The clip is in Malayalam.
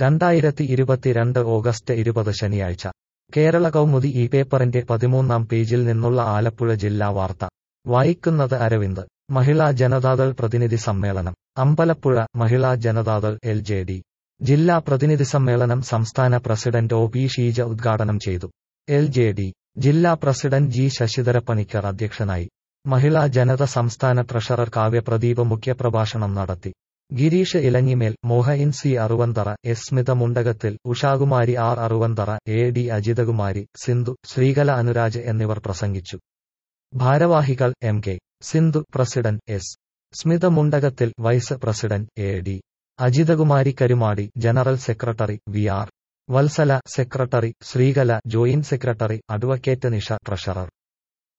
2022 ഓഗസ്റ്റ് 20 ശനിയാഴ്ച കേരള കൗമുദി ഈ പേപ്പറിന്റെ 13-ാം പേജിൽ നിന്നുള്ള ആലപ്പുഴ ജില്ലാ വാർത്ത വായിക്കുന്നത് അരവിന്ദ്. മഹിളാ ജനതാദൾ പ്രതിനിധി സമ്മേളനം അമ്പലപ്പുഴ. മഹിളാ ജനതാദൾ LJD ജില്ലാ പ്രതിനിധി സമ്മേളനം സംസ്ഥാന പ്രസിഡന്റ് OP ഷീജ ഉദ്ഘാടനം ചെയ്തു. LJD ജില്ലാ പ്രസിഡന്റ് G ശശിധരപ്പണിക്കർ അധ്യക്ഷനായി. മഹിളാ ജനത സംസ്ഥാന ട്രഷറർ കാവ്യ പ്രദീപ് മുഖ്യപ്രഭാഷണം നടത്തി. Girish Elanjimel, Mohan C Aruvanthara, S Smitha Mundakathil, Ushakumari R Aruvanthara, AD Ajithakumari, Sindhu, Sreekala Anuraj എന്നിവർ പ്രസംഗിച്ചു. ഭാരവാഹികൾ MK Sindhu, president S Smitha Mundakathil, vice president AD Ajithakumari Karumadi, general secretary VR Vatsala, secretary Sreekala, joint secretary advocate Nisha, treasurer